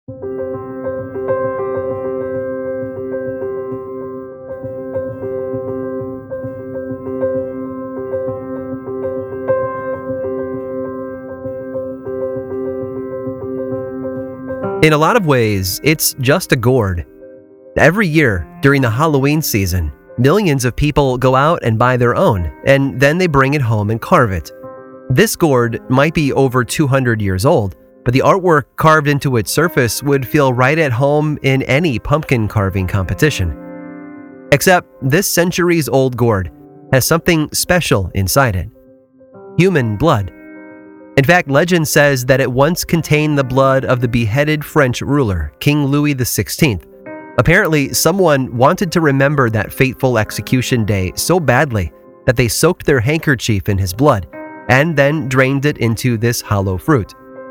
In a lot of ways, it's just a gourd. Every year, during the Halloween season, millions of people go out and buy their own, and then they bring it home and carve it. This gourd might be over 200 years old, but the artwork carved into its surface would feel right at home in any pumpkin carving competition. Except this centuries-old gourd has something special inside it: human blood. In fact, legend says that it once contained the blood of the beheaded French ruler, King Louis XVI. Apparently, someone wanted to remember that fateful execution day so badly that they soaked their handkerchief in his blood and then drained it into this hollow fruit.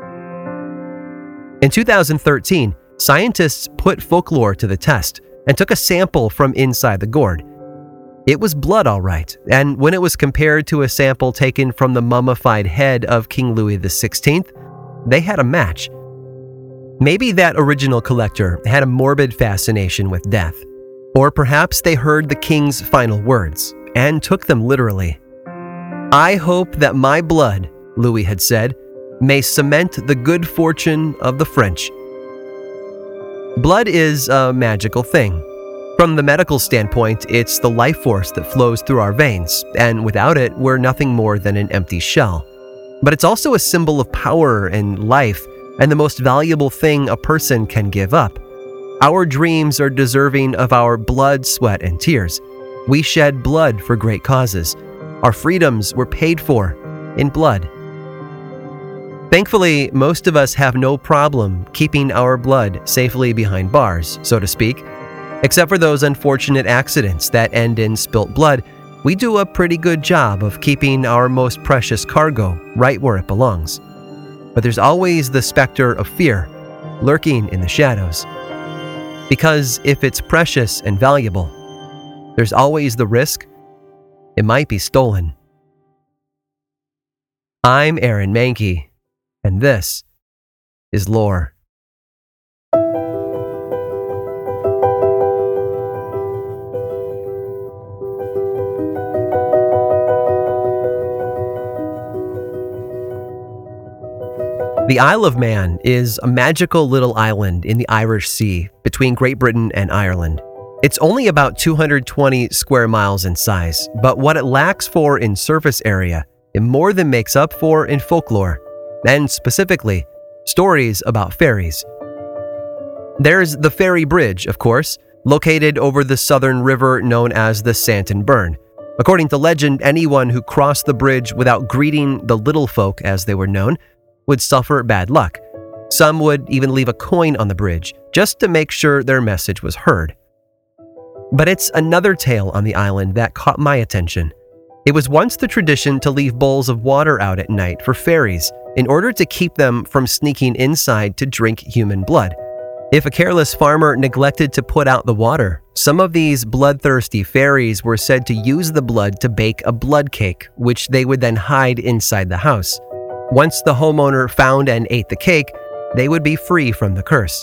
In 2013, scientists put folklore to the test and took a sample from inside the gourd. It was blood, all right, and when it was compared to a sample taken from the mummified head of King Louis XVI, they had a match. Maybe that original collector had a morbid fascination with death, or perhaps they heard the king's final words and took them literally. "I hope that my blood," Louis had said, "may cement the good fortune of the French." Blood is a magical thing. From the medical standpoint, it's the life force that flows through our veins, and without it, we're nothing more than an empty shell. But it's also a symbol of power and life, and the most valuable thing a person can give up. Our dreams are deserving of our blood, sweat, and tears. We shed blood for great causes. Our freedoms were paid for in blood. Thankfully, most of us have no problem keeping our blood safely behind bars, so to speak. Except for those unfortunate accidents that end in spilt blood, we do a pretty good job of keeping our most precious cargo right where it belongs. But there's always the specter of fear lurking in the shadows. Because if it's precious and valuable, there's always the risk it might be stolen. I'm Aaron Mahnke, and this is Lore. The Isle of Man is a magical little island in the Irish Sea between Great Britain and Ireland. It's only about 220 square miles in size, but what it lacks for in surface area, it more than makes up for in folklore, and specifically, stories about fairies. There's the Fairy Bridge, of course, located over the southern river known as the Santon Burn. According to legend, anyone who crossed the bridge without greeting the little folk, as they were known, would suffer bad luck. Some would even leave a coin on the bridge, just to make sure their message was heard. But it's another tale on the island that caught my attention. It was once the tradition to leave bowls of water out at night for fairies, in order to keep them from sneaking inside to drink human blood. If a careless farmer neglected to put out the water, some of these bloodthirsty fairies were said to use the blood to bake a blood cake, which they would then hide inside the house. Once the homeowner found and ate the cake, they would be free from the curse.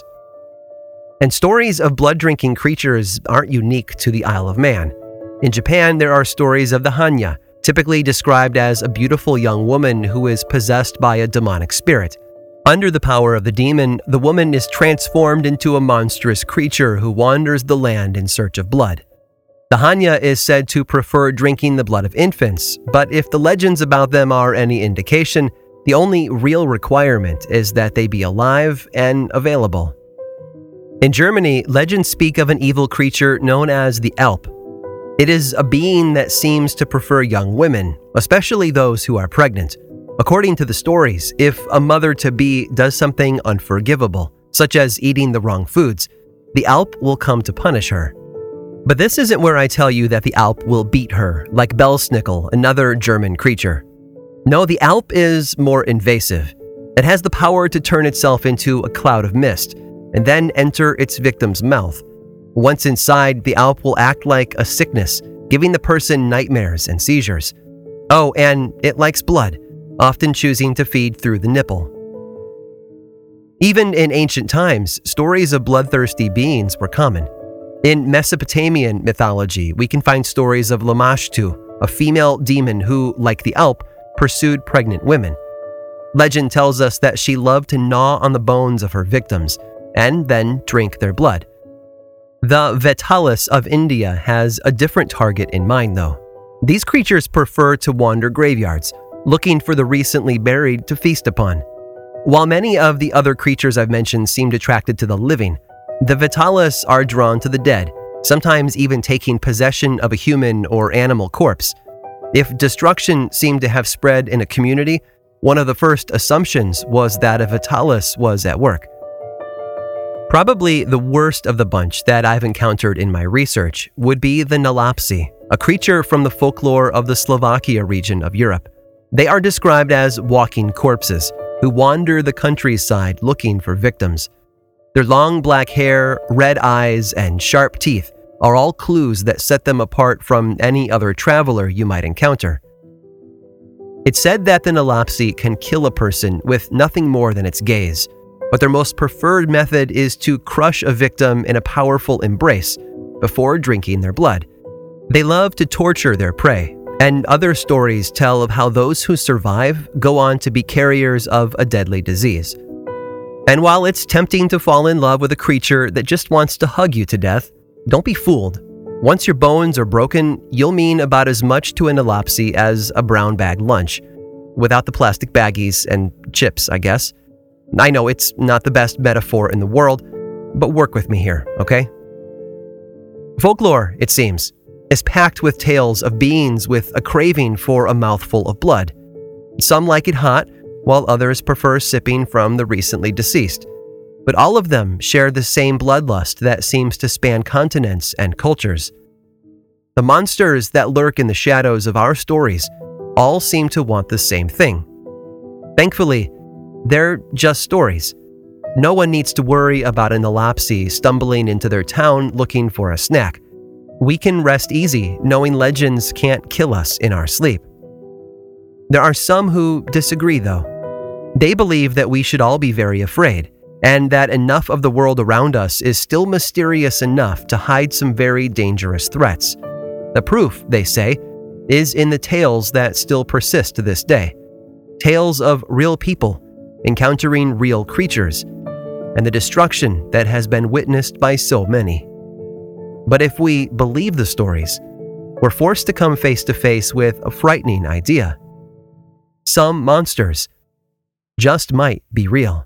And stories of blood-drinking creatures aren't unique to the Isle of Man. In Japan, there are stories of the Hanya, typically described as a beautiful young woman who is possessed by a demonic spirit. Under the power of the demon, the woman is transformed into a monstrous creature who wanders the land in search of blood. The Hanya is said to prefer drinking the blood of infants, but if the legends about them are any indication, the only real requirement is that they be alive and available. In Germany, legends speak of an evil creature known as the Alp. It is a being that seems to prefer young women, especially those who are pregnant. According to the stories, if a mother-to-be does something unforgivable, such as eating the wrong foods, the Alp will come to punish her. But this isn't where I tell you that the Alp will beat her, like Belsnickel, another German creature. No, the Alp is more invasive. It has the power to turn itself into a cloud of mist, and then enter its victim's mouth. Once inside, the Alp will act like a sickness, giving the person nightmares and seizures. Oh, and it likes blood, often choosing to feed through the nipple. Even in ancient times, stories of bloodthirsty beings were common. In Mesopotamian mythology, we can find stories of Lamashtu, a female demon who, like the Alp, pursued pregnant women. Legend tells us that she loved to gnaw on the bones of her victims and then drink their blood. The Vetalis of India has a different target in mind, though. These creatures prefer to wander graveyards, looking for the recently buried to feast upon. While many of the other creatures I've mentioned seemed attracted to the living, the Vetalis are drawn to the dead, sometimes even taking possession of a human or animal corpse. If destruction seemed to have spread in a community, one of the first assumptions was that a Vetalis was at work. Probably the worst of the bunch that I've encountered in my research would be the Nalapsi, a creature from the folklore of the Slovakia region of Europe. They are described as walking corpses who wander the countryside looking for victims. Their long black hair, red eyes, and sharp teeth are all clues that set them apart from any other traveler you might encounter. It's said that the Nalapsi can kill a person with nothing more than its gaze, but their most preferred method is to crush a victim in a powerful embrace before drinking their blood. They love to torture their prey, and other stories tell of how those who survive go on to be carriers of a deadly disease. And while it's tempting to fall in love with a creature that just wants to hug you to death, don't be fooled. Once your bones are broken, you'll mean about as much to a Nalapsi as a brown bag lunch, without the plastic baggies and chips, I guess. I know it's not the best metaphor in the world, but work with me here, okay? Folklore, it seems, is packed with tales of beings with a craving for a mouthful of blood. Some like it hot, while others prefer sipping from the recently deceased. But all of them share the same bloodlust that seems to span continents and cultures. The monsters that lurk in the shadows of our stories all seem to want the same thing. Thankfully, they're just stories. No one needs to worry about a Nalapsi stumbling into their town looking for a snack. We can rest easy knowing legends can't kill us in our sleep. There are some who disagree, though. They believe that we should all be very afraid, and that enough of the world around us is still mysterious enough to hide some very dangerous threats. The proof, they say, is in the tales that still persist to this day. Tales of real people encountering real creatures, and the destruction that has been witnessed by so many. But if we believe the stories, we're forced to come face to face with a frightening idea. Some monsters just might be real.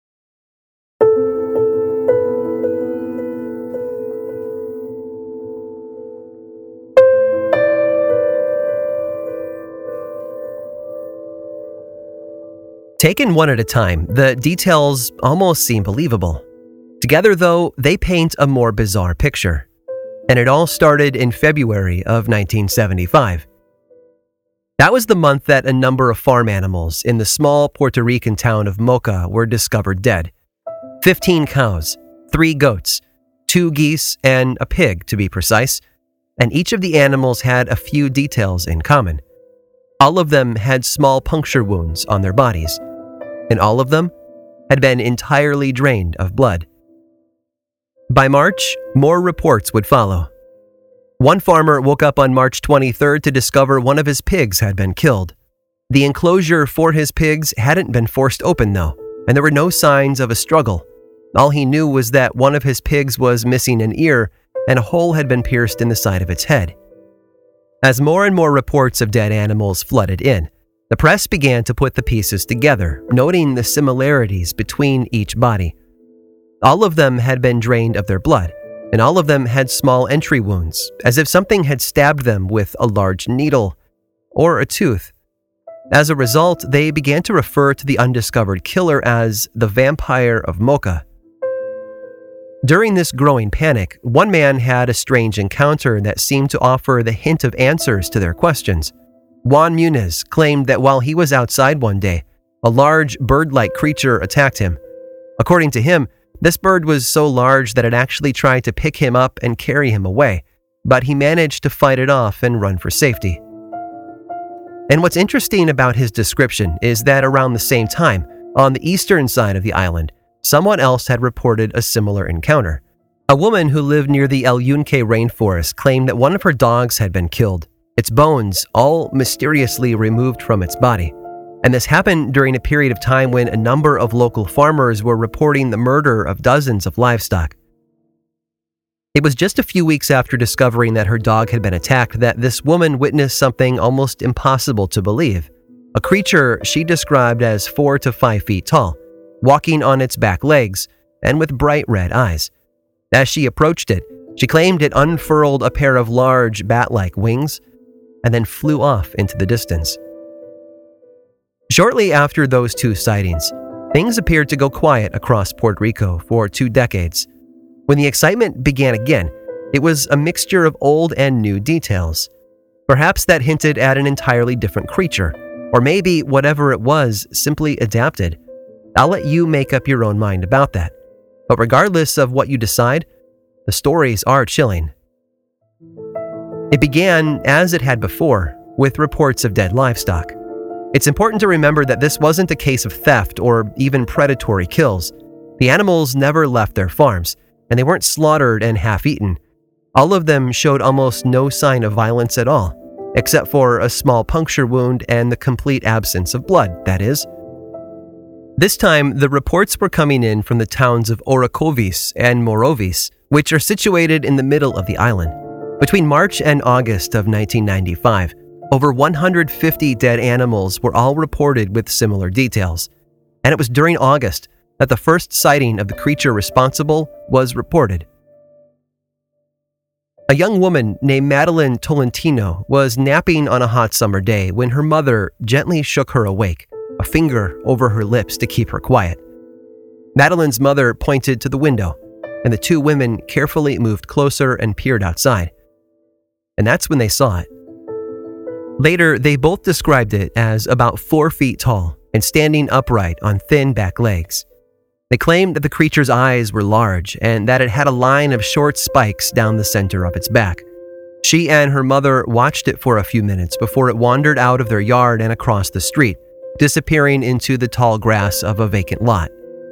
Taken one at a time, the details almost seem believable. Together, though, they paint a more bizarre picture. And it all started in February of 1975. That was the month that a number of farm animals in the small Puerto Rican town of Moca were discovered dead. 15 cows, 3 goats, 2 geese, and a pig, to be precise. And each of the animals had a few details in common. All of them had small puncture wounds on their bodies, and all of them had been entirely drained of blood. By March, more reports would follow. One farmer woke up on March 23rd to discover one of his pigs had been killed. The enclosure for his pigs hadn't been forced open, though, and there were no signs of a struggle. All he knew was that one of his pigs was missing an ear, and a hole had been pierced in the side of its head. As more and more reports of dead animals flooded in, the press began to put the pieces together, noting the similarities between each body. All of them had been drained of their blood, and all of them had small entry wounds, as if something had stabbed them with a large needle or a tooth. As a result, they began to refer to the undiscovered killer as the Vampire of Moca. During this growing panic, one man had a strange encounter that seemed to offer the hint of answers to their questions. Juan Muniz claimed that while he was outside one day, a large bird-like creature attacked him. According to him, this bird was so large that it actually tried to pick him up and carry him away, but he managed to fight it off and run for safety. And what's interesting about his description is that around the same time, on the eastern side of the island, someone else had reported a similar encounter. A woman who lived near the El Yunque rainforest claimed that one of her dogs had been killed, its bones all mysteriously removed from its body. And this happened during a period of time when a number of local farmers were reporting the murder of dozens of livestock. It was just a few weeks after discovering that her dog had been attacked that this woman witnessed something almost impossible to believe. A creature she described as 4 to 5 feet tall, walking on its back legs and with bright red eyes. As she approached it, she claimed it unfurled a pair of large bat-like wings and then flew off into the distance. Shortly after those two sightings, things appeared to go quiet across Puerto Rico for 2 decades. When the excitement began again, it was a mixture of old and new details. Perhaps that hinted at an entirely different creature, or maybe whatever it was simply adapted. I'll let you make up your own mind about that. But regardless of what you decide, the stories are chilling. It began, as it had before, with reports of dead livestock. It's important to remember that this wasn't a case of theft or even predatory kills. The animals never left their farms, and they weren't slaughtered and half-eaten. All of them showed almost no sign of violence at all, except for a small puncture wound and the complete absence of blood, that is. This time, the reports were coming in from the towns of Orocovis and Morovis, which are situated in the middle of the island. Between March and August of 1995, over 150 dead animals were all reported with similar details, and it was during August that the first sighting of the creature responsible was reported. A young woman named Madeline Tolentino was napping on a hot summer day when her mother gently shook her awake, a finger over her lips to keep her quiet. Madeline's mother pointed to the window, and the two women carefully moved closer and peered outside. And that's when they saw it. Later, they both described it as about 4 feet tall and standing upright on thin back legs. They claimed that the creature's eyes were large and that it had a line of short spikes down the center of its back. She and her mother watched it for a few minutes before it wandered out of their yard and across the street, disappearing into the tall grass of a vacant lot.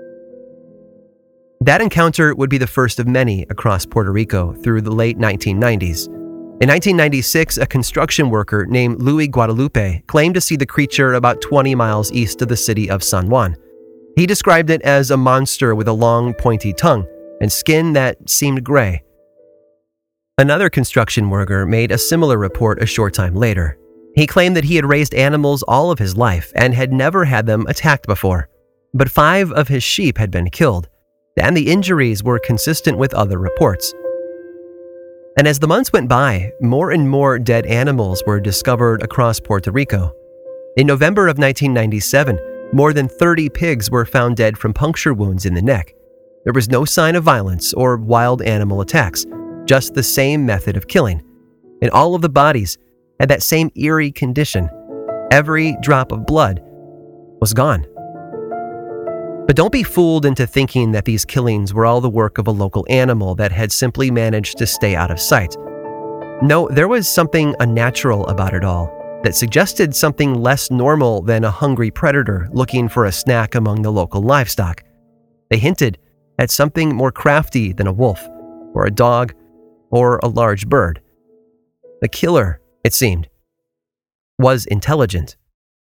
That encounter would be the first of many across Puerto Rico through the late 1990s. In 1996, a construction worker named Luis Guadalupe claimed to see the creature about 20 miles east of the city of San Juan. He described it as a monster with a long, pointy tongue and skin that seemed gray. Another construction worker made a similar report a short time later. He claimed that he had raised animals all of his life and had never had them attacked before. But 5 of his sheep had been killed, and the injuries were consistent with other reports. And as the months went by, more and more dead animals were discovered across Puerto Rico. In November of 1997, more than 30 pigs were found dead from puncture wounds in the neck. There was no sign of violence or wild animal attacks, just the same method of killing. And all of the bodies had that same eerie condition. Every drop of blood was gone. But don't be fooled into thinking that these killings were all the work of a local animal that had simply managed to stay out of sight. No, there was something unnatural about it all that suggested something less normal than a hungry predator looking for a snack among the local livestock. They hinted at something more crafty than a wolf, or a dog, or a large bird. The killer, it seemed, was intelligent.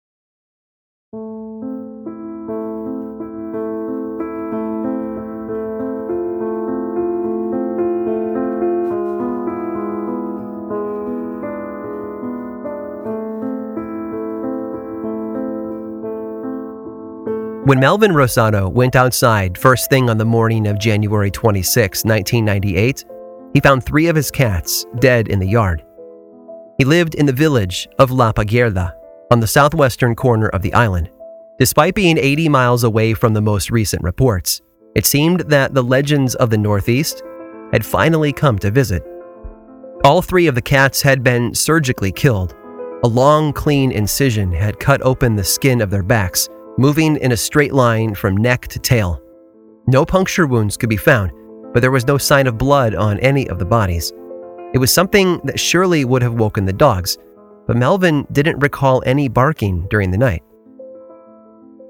When Melvin Rosado went outside first thing on the morning of January 26, 1998, he found 3 of his cats dead in the yard. He lived in the village of La Paguerda on the southwestern corner of the island. Despite being 80 miles away from the most recent reports, it seemed that the legends of the Northeast had finally come to visit. All 3 of the cats had been surgically killed. A long, clean incision had cut open the skin of their backs, moving in a straight line from neck to tail. No puncture wounds could be found, but there was no sign of blood on any of the bodies. It was something that surely would have woken the dogs, but Melvin didn't recall any barking during the night.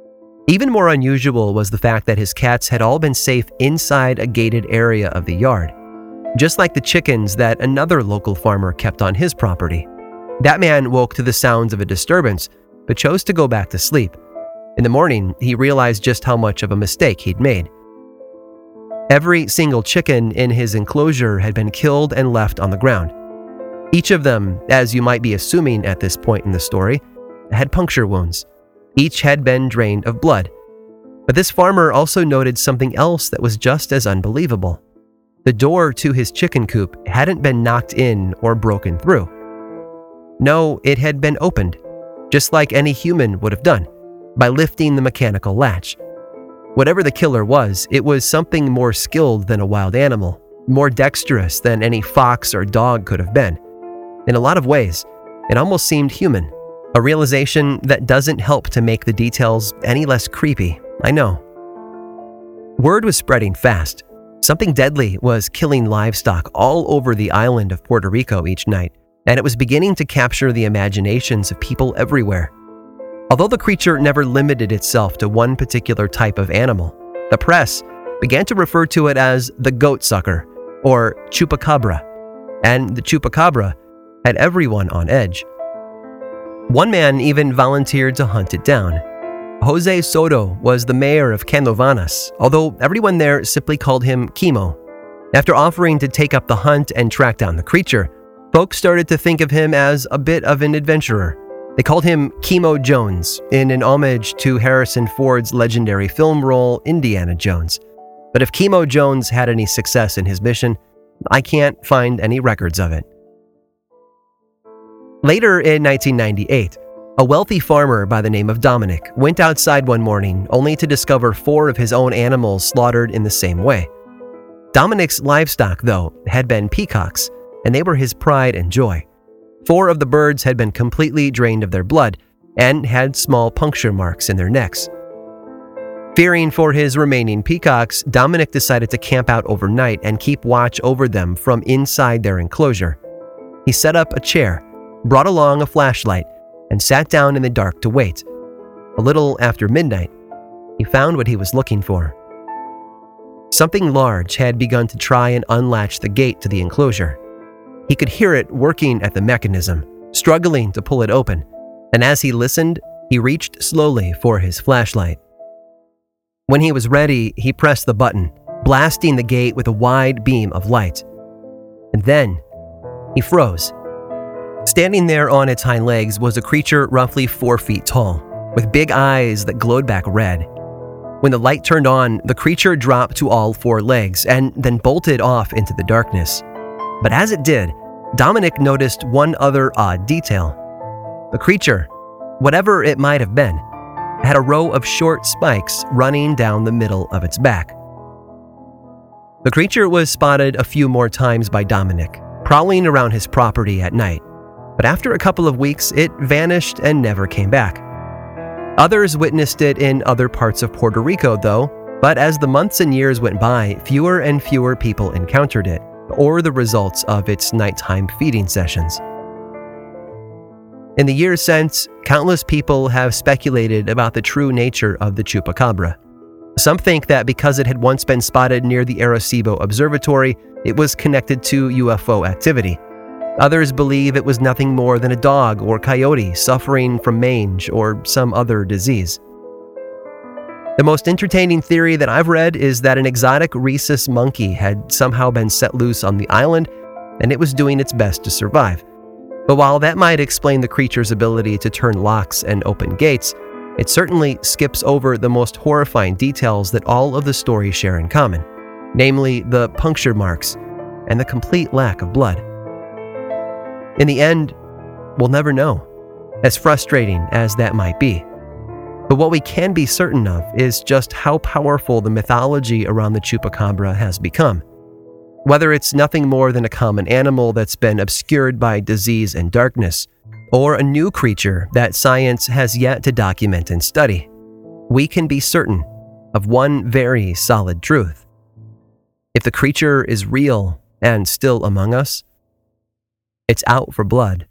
Even more unusual was the fact that his cats had all been safe inside a gated area of the yard, just like the chickens that another local farmer kept on his property. That man woke to the sounds of a disturbance, but chose to go back to sleep. In the morning, he realized just how much of a mistake he'd made. Every single chicken in his enclosure had been killed and left on the ground. Each of them, as you might be assuming at this point in the story, had puncture wounds. Each had been drained of blood. But this farmer also noted something else that was just as unbelievable. The door to his chicken coop hadn't been knocked in or broken through. No, it had been opened, just like any human would have done, by lifting the mechanical latch. Whatever the killer was, it was something more skilled than a wild animal, more dexterous than any fox or dog could have been. In a lot of ways, it almost seemed human. A realization that doesn't help to make the details any less creepy, I know. Word was spreading fast. Something deadly was killing livestock all over the island of Puerto Rico each night, and it was beginning to capture the imaginations of people everywhere. Although the creature never limited itself to one particular type of animal, the press began to refer to it as the goat sucker, or chupacabra, and the chupacabra had everyone on edge. One man even volunteered to hunt it down. Jose Soto was the mayor of Canovanas, although everyone there simply called him Chemo. After offering to take up the hunt and track down the creature, folks started to think of him as a bit of an adventurer. They called him Chemo Jones, in an homage to Harrison Ford's legendary film role Indiana Jones. But if Chemo Jones had any success in his mission, I can't find any records of it. Later in 1998, a wealthy farmer by the name of Dominic went outside one morning only to discover 4 of his own animals slaughtered in the same way. Dominic's livestock, though, had been peacocks, and they were his pride and joy. 4 of the birds had been completely drained of their blood and had small puncture marks in their necks. Fearing for his remaining peacocks, Dominic decided to camp out overnight and keep watch over them from inside their enclosure. He set up a chair, brought along a flashlight, and sat down in the dark to wait. A little after midnight, he found what he was looking for. Something large had begun to try and unlatch the gate to the enclosure. He could hear it working at the mechanism, struggling to pull it open, and as he listened, he reached slowly for his flashlight. When he was ready, he pressed the button, blasting the gate with a wide beam of light. And then, he froze. Standing there on its hind legs was a creature roughly 4 feet tall, with big eyes that glowed back red. When the light turned on, the creature dropped to all 4 legs and then bolted off into the darkness. But as it did, Dominic noticed one other odd detail. The creature, whatever it might have been, had a row of short spikes running down the middle of its back. The creature was spotted a few more times by Dominic, prowling around his property at night. But after a couple of weeks, it vanished and never came back. Others witnessed it in other parts of Puerto Rico, though, but as the months and years went by, fewer and fewer people encountered it, or the results of its nighttime feeding sessions. In the years since, countless people have speculated about the true nature of the chupacabra. Some think that because it had once been spotted near the Arecibo Observatory, it was connected to UFO activity. Others believe it was nothing more than a dog or coyote suffering from mange or some other disease. The most entertaining theory that I've read is that an exotic rhesus monkey had somehow been set loose on the island and it was doing its best to survive. But while that might explain the creature's ability to turn locks and open gates, it certainly skips over the most horrifying details that all of the stories share in common, namely the puncture marks and the complete lack of blood. In the end, we'll never know, as frustrating as that might be. But what we can be certain of is just how powerful the mythology around the chupacabra has become. Whether it's nothing more than a common animal that's been obscured by disease and darkness, or a new creature that science has yet to document and study, we can be certain of one very solid truth. If the creature is real and still among us, it's out for blood.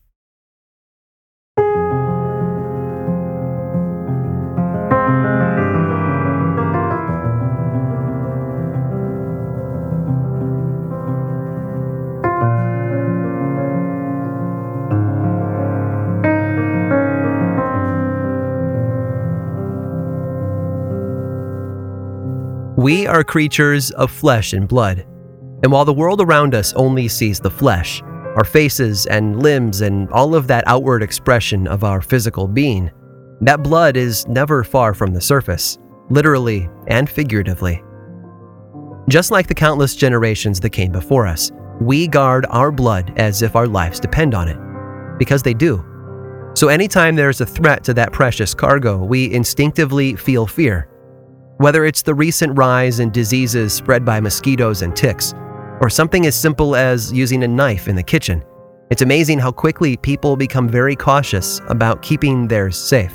are creatures of flesh and blood. And while the world around us only sees the flesh, our faces and limbs and all of that outward expression of our physical being, that blood is never far from the surface, literally and figuratively. Just like the countless generations that came before us, we guard our blood as if our lives depend on it, because they do. So anytime there's a threat to that precious cargo, we instinctively feel fear. Whether it's the recent rise in diseases spread by mosquitoes and ticks, or something as simple as using a knife in the kitchen, it's amazing how quickly people become very cautious about keeping theirs safe.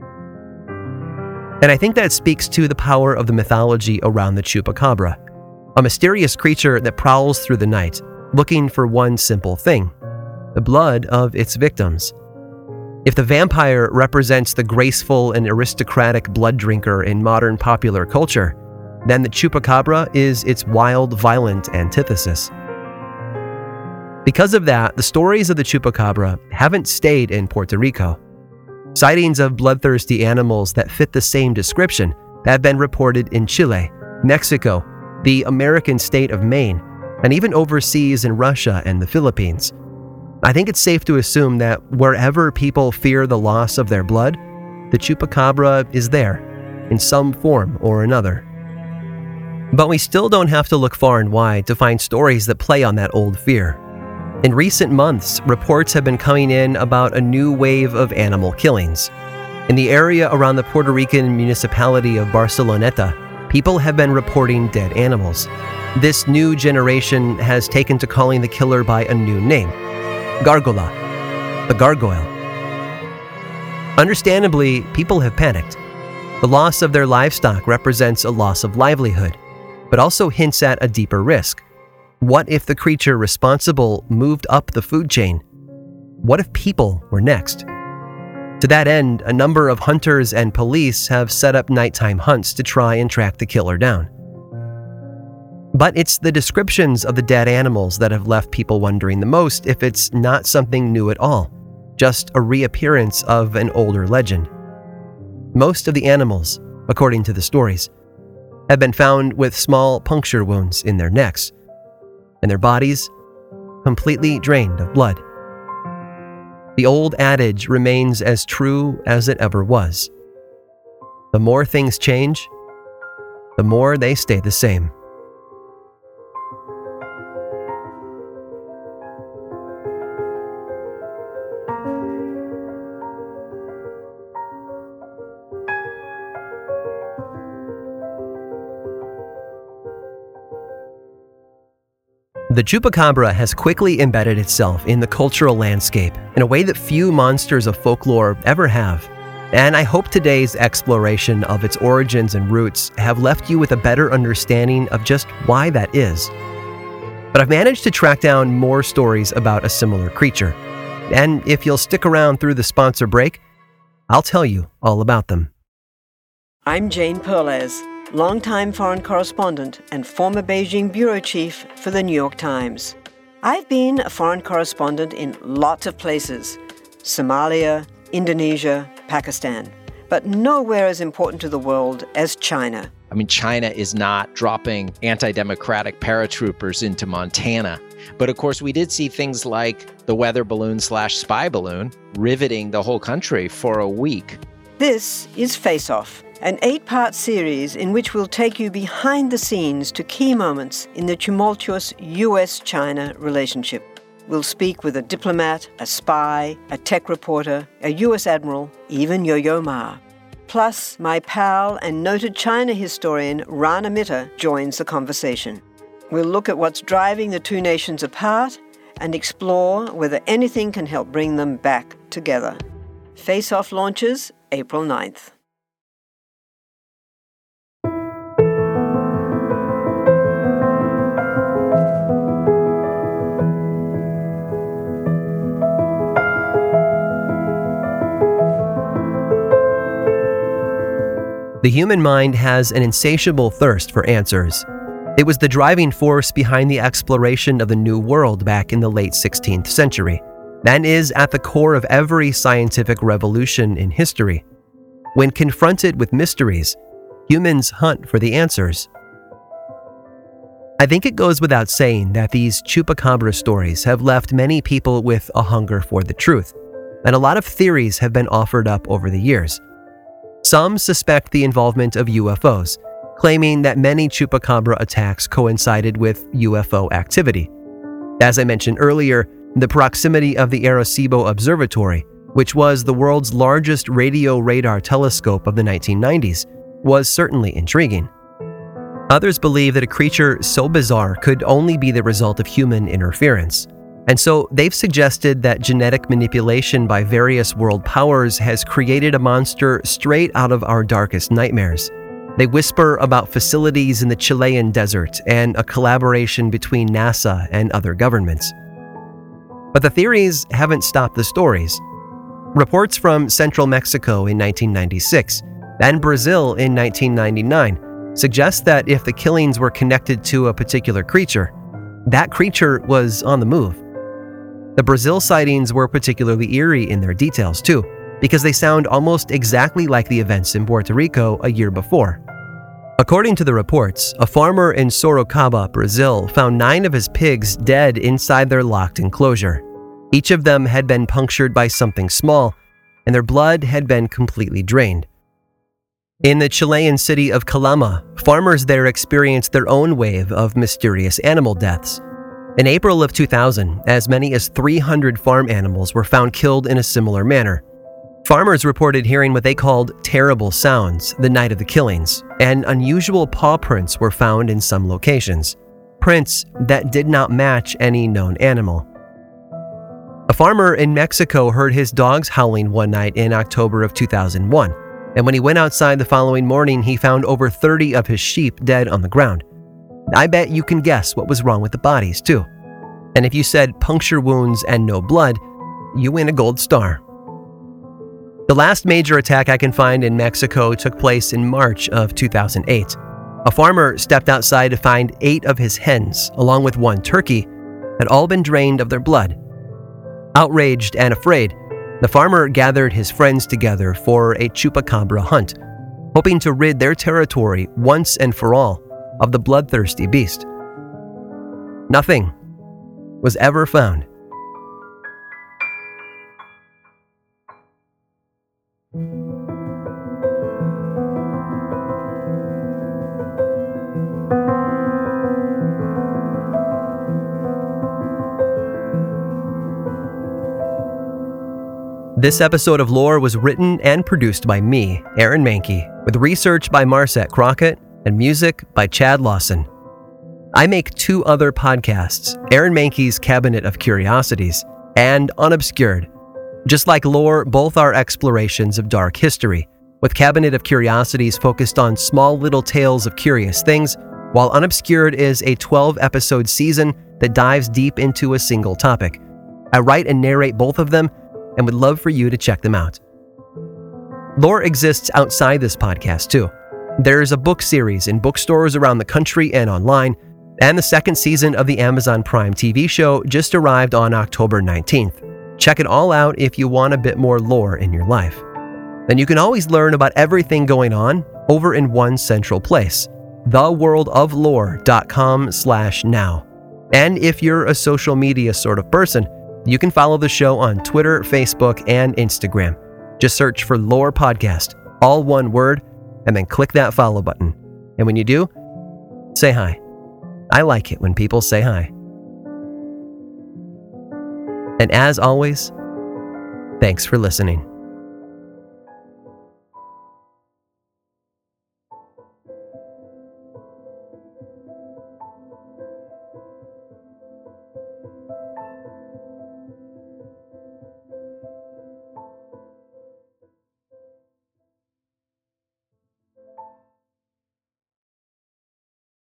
And I think that speaks to the power of the mythology around the chupacabra, a mysterious creature that prowls through the night, looking for one simple thing: the blood of its victims. If the vampire represents the graceful and aristocratic blood drinker in modern popular culture, then the chupacabra is its wild, violent antithesis. Because of that, the stories of the chupacabra haven't stayed in Puerto Rico. Sightings of bloodthirsty animals that fit the same description have been reported in Chile, Mexico, the American state of Maine, and even overseas in Russia and the Philippines. I think it's safe to assume that wherever people fear the loss of their blood, the chupacabra is there, in some form or another. But we still don't have to look far and wide to find stories that play on that old fear. In recent months, reports have been coming in about a new wave of animal killings. In the area around the Puerto Rican municipality of Barceloneta, people have been reporting dead animals. This new generation has taken to calling the killer by a new name: Gargola, the gargoyle. Understandably, people have panicked. The loss of their livestock represents a loss of livelihood, but also hints at a deeper risk. What if the creature responsible moved up the food chain? What if people were next? To that end, a number of hunters and police have set up nighttime hunts to try and track the killer down. But it's the descriptions of the dead animals that have left people wondering the most if it's not something new at all, just a reappearance of an older legend. Most of the animals, according to the stories, have been found with small puncture wounds in their necks, and their bodies completely drained of blood. The old adage remains as true as it ever was. The more things change, the more they stay the same. The chupacabra has quickly embedded itself in the cultural landscape in a way that few monsters of folklore ever have. And I hope today's exploration of its origins and roots have left you with a better understanding of just why that is. But I've managed to track down more stories about a similar creature. And if you'll stick around through the sponsor break, I'll tell you all about them. I'm Jane Perlez, longtime foreign correspondent and former Beijing bureau chief for the New York Times. I've been a foreign correspondent in lots of places: Somalia, Indonesia, Pakistan, but nowhere as important to the world as China. I mean, China is not dropping anti-democratic paratroopers into Montana. But of course, we did see things like the weather balloon/spy balloon riveting the whole country for a week. This is Face Off, an 8-part series in which we'll take you behind the scenes to key moments in the tumultuous US-China relationship. We'll speak with a diplomat, a spy, a tech reporter, a US admiral, even Yo-Yo Ma. Plus, my pal and noted China historian Rana Mitter joins the conversation. We'll look at what's driving the two nations apart and explore whether anything can help bring them back together. Face Off launches April 9th. The human mind has an insatiable thirst for answers. It was the driving force behind the exploration of the New World back in the late 16th century, and is at the core of every scientific revolution in history. When confronted with mysteries, humans hunt for the answers. I think it goes without saying that these chupacabra stories have left many people with a hunger for the truth, and a lot of theories have been offered up over the years. Some suspect the involvement of UFOs, claiming that many chupacabra attacks coincided with UFO activity. As I mentioned earlier, the proximity of the Arecibo Observatory, which was the world's largest radio radar telescope of the 1990s, was certainly intriguing. Others believe that a creature so bizarre could only be the result of human interference. And so they've suggested that genetic manipulation by various world powers has created a monster straight out of our darkest nightmares. They whisper about facilities in the Chilean desert and a collaboration between NASA and other governments. But the theories haven't stopped the stories. Reports from central Mexico in 1996 and Brazil in 1999 suggest that if the killings were connected to a particular creature, that creature was on the move. The Brazil sightings were particularly eerie in their details too, because they sound almost exactly like the events in Puerto Rico a year before. According to the reports, a farmer in Sorocaba, Brazil, found 9 of his pigs dead inside their locked enclosure. Each of them had been punctured by something small, and their blood had been completely drained. In the Chilean city of Calama, farmers there experienced their own wave of mysterious animal deaths. In April of 2000, as many as 300 farm animals were found killed in a similar manner. Farmers reported hearing what they called terrible sounds the night of the killings, and unusual paw prints were found in some locations, prints that did not match any known animal. A farmer in Mexico heard his dogs howling one night in October of 2001, and when he went outside the following morning, he found over 30 of his sheep dead on the ground. I bet you can guess what was wrong with the bodies, too. And if you said puncture wounds and no blood, you win a gold star. The last major attack I can find in Mexico took place in March of 2008. A farmer stepped outside to find 8 of his hens, along with 1 turkey, had all been drained of their blood. Outraged and afraid, the farmer gathered his friends together for a chupacabra hunt, hoping to rid their territory once and for all of the bloodthirsty beast. Nothing was ever found. This episode of Lore was written and produced by me, Aaron Mahnke, with research by Marset Crockett and music by Chad Lawson. I make 2 other podcasts, Aaron Mahnke's Cabinet of Curiosities and Unobscured. Just like Lore, both are explorations of dark history, with Cabinet of Curiosities focused on small little tales of curious things, while Unobscured is a 12-episode season that dives deep into a single topic. I write and narrate both of them, and would love for you to check them out. Lore exists outside this podcast too. There's a book series in bookstores around the country and online, and the 2nd season of the Amazon Prime TV show just arrived on October 19th. Check it all out if you want a bit more lore in your life. And you can always learn about everything going on over in one central place, theworldoflore.com/now. And if you're a social media sort of person, you can follow the show on Twitter, Facebook, and Instagram. Just search for Lore Podcast, all one word, and then click that follow button. And when you do, say hi. I like it when people say hi. And as always, thanks for listening.